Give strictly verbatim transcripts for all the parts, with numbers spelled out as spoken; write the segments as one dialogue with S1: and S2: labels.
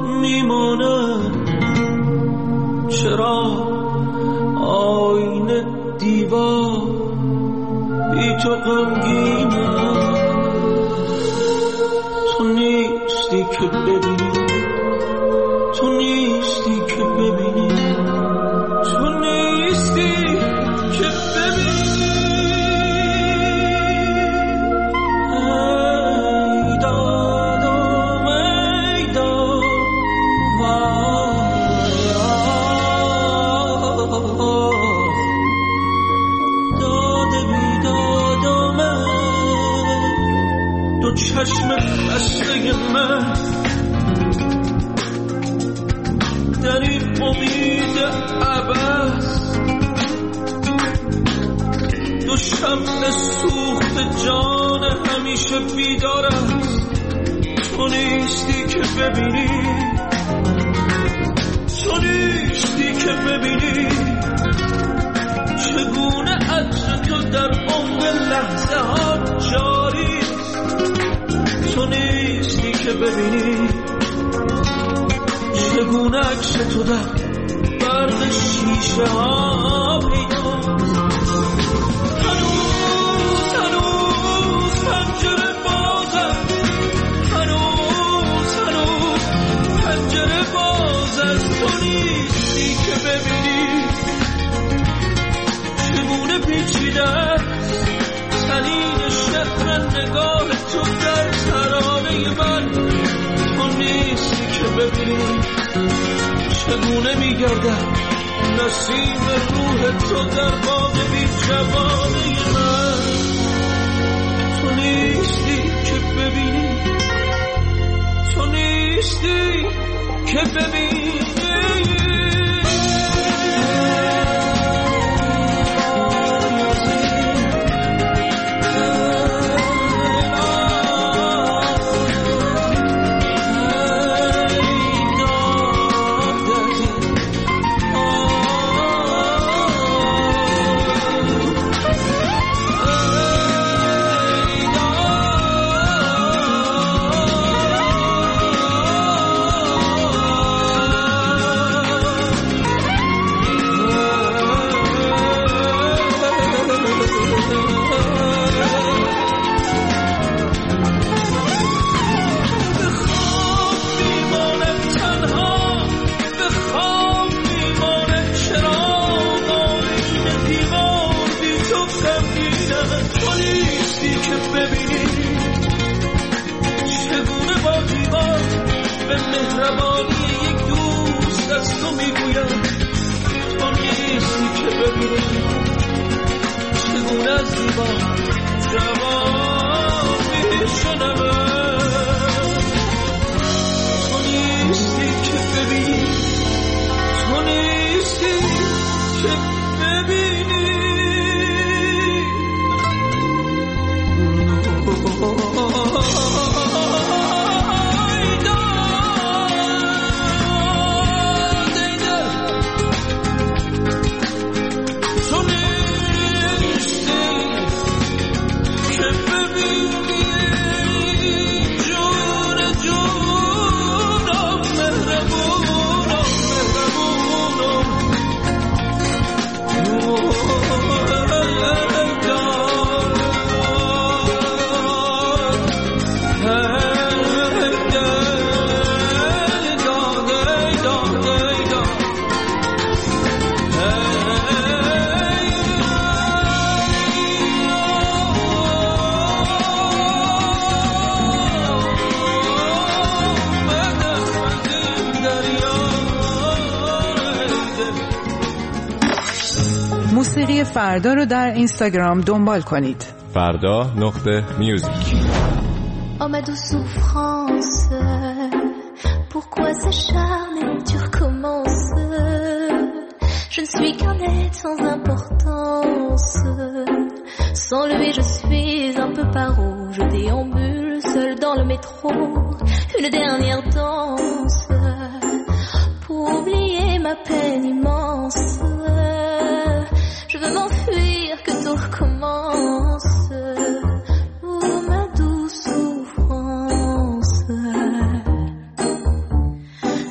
S1: میمانم. چرا آینه دیوار بی تو غمگینم؟ تو نیستی که ببینی، تو نیستی که ببینی، تو نیستی که ببینی. ای دادم ای داد داده بی دادم دو چشم بسته من در این امید عبث، دو شمع سوخت جان همیشه بیدار است. تو نیستی که ببینی، تو نیستی که ببینی چگونه عطر تو در عمق لحظه ها جاری. تو نیستی که ببینی چگونه عکس تو در برق شیشه ها پیداست. هنوز هنوز پنجره بازم، هنوز هنوز پنجره باز است. تو نیستی که ببینی چگونه پیچیده است سنین شهر نگاه تو در ترانه من. تو نیستی که ببینی چگونه میگردد نسیم روح تو در باغ بی جوانه من. تو نیستی که ببینی، تو نیستی که ببینی.
S2: موسیقی فردا رو در اینستاگرام دنبال کنید.
S3: فردا نقطه میوزیک.
S4: Oh ma douce souffrance, pourquoi s'acharner, tu recommences. Je ne suis qu'un être sans importance. Sans lui je suis un peu paro. Je déambule seul dans le métro. Une dernière danse pour oublier ma peine immense. Je veux m'enfuir, que tout recommence. Oh ma douce souffrance.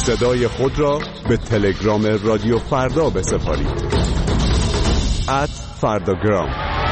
S3: صدای خود را به تلگرام رادیو فردا بسپارید. ات فرداگرام.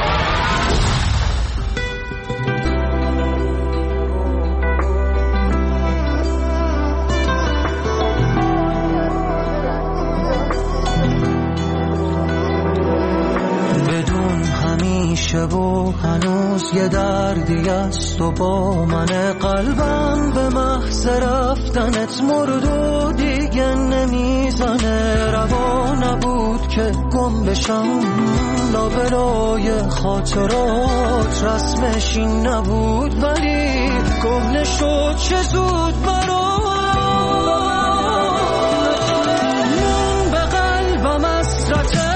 S5: بدون همیشه و هنوز یه دردی است و با من قلبم به محض رفتنت مرد و دیگه نمیزنه. روا نبود که گم بشم لابلای خاطرات، رسمش این نبود ولی کهنه شد چه زود برام. من به قلبم حسرته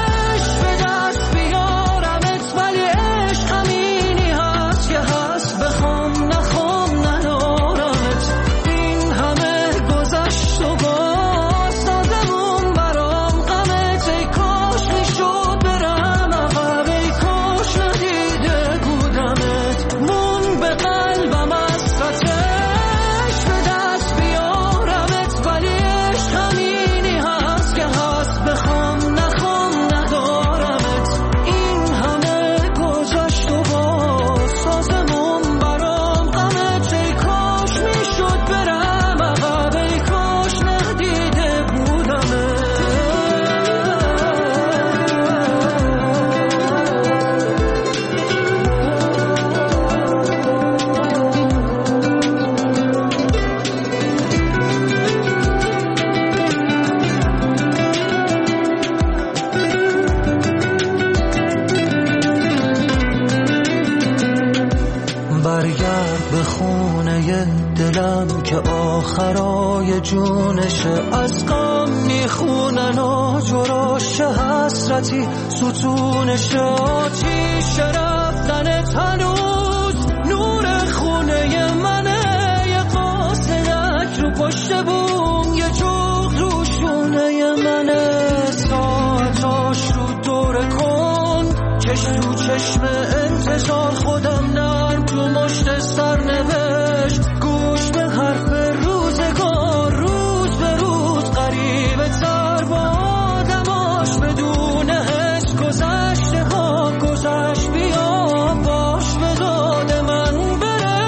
S5: آخرای جونشه از غم میخونن و جراش حسرتی ستونشه. آتیش رفتنت هنوز نور خونه منه، یه قاصدک رو پشت بوم، یه جوغ رو شونه منه. ساعتاش رو دور کن، چشم تو چشم انتظار، خودم نرم تو مشت سر نوشت، گوش به حرف روزگار، روز به روز قریب تر با آدماش، بدون حس گذشته ها گذشت. بیا باش به داد من بره.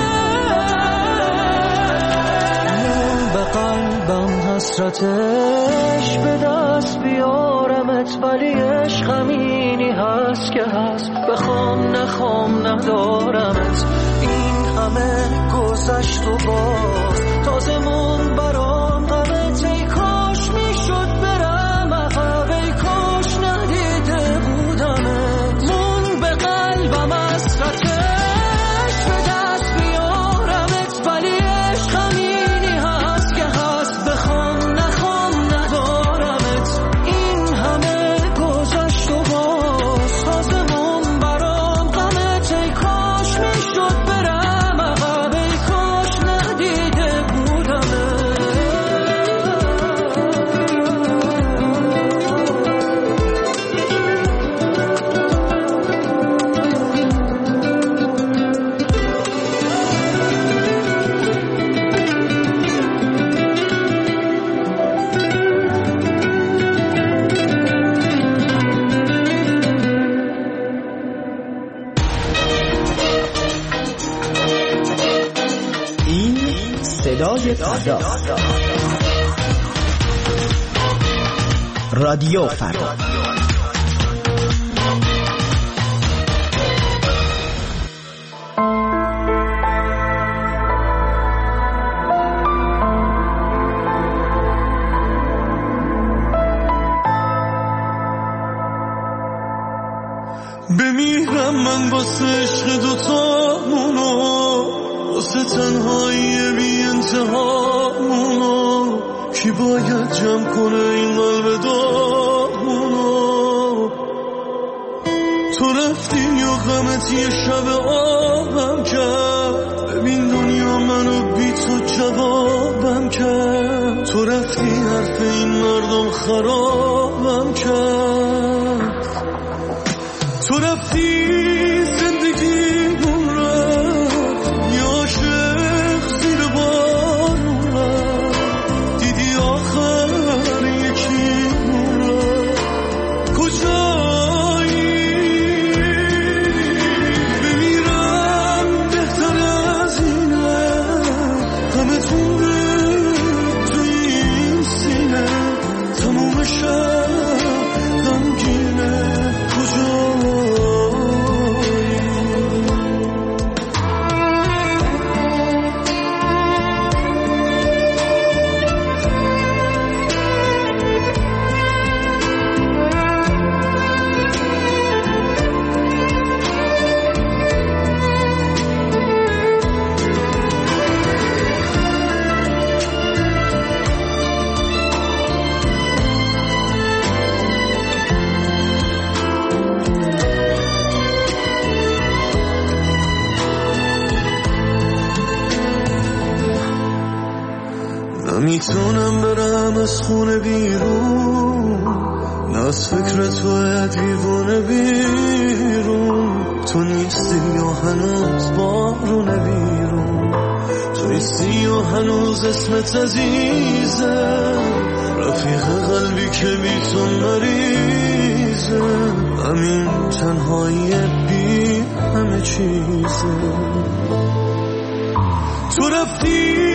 S5: من به قلبم حسرتش به دست بیارمت، ولی عشق همینی هست که هست، بخوام نخوام ندارمت. این همه گذشت و باز تازه مون برام غمت. ای کاش میشد برم عقب، ای کاش ندیده بودمت. مون به قلبم حسرتش به دست بیارمت، ولی عشق همینی هست که هست، بخوام نخوام ندارمت. این همه گذشت و باز تازه مون برام غمت. ای کاش میشد برم عقب، ای کاش ندیده بودمت.
S6: این صدای فردا، رادیو فردا.
S1: بمیرم من واسه عشق دوتامونو، واسه تنهایی بی انتهامونو. کی باید جمع کنه این قلب داغونو؟ تو رفتی یا غمت یه شب آبم کرد، ببین دنیا منو بی تو جوابم کرد. تو رفتی حرف این مردم خرابم کرد. تو رفتی زندگیمون رفت، یا عاشق زیر بارون رفت.
S7: نمیتونم برم از خونه بیرون، نه از فکر تو دیوونه بیرون. تو نیستی یا هنوز بارونه بیرون، تو نیستی یا هنوز اسمت عزیزه، رفیق قلبی که بی تو مریضه. همین تنهایی بی همه چیزه. تو رفتی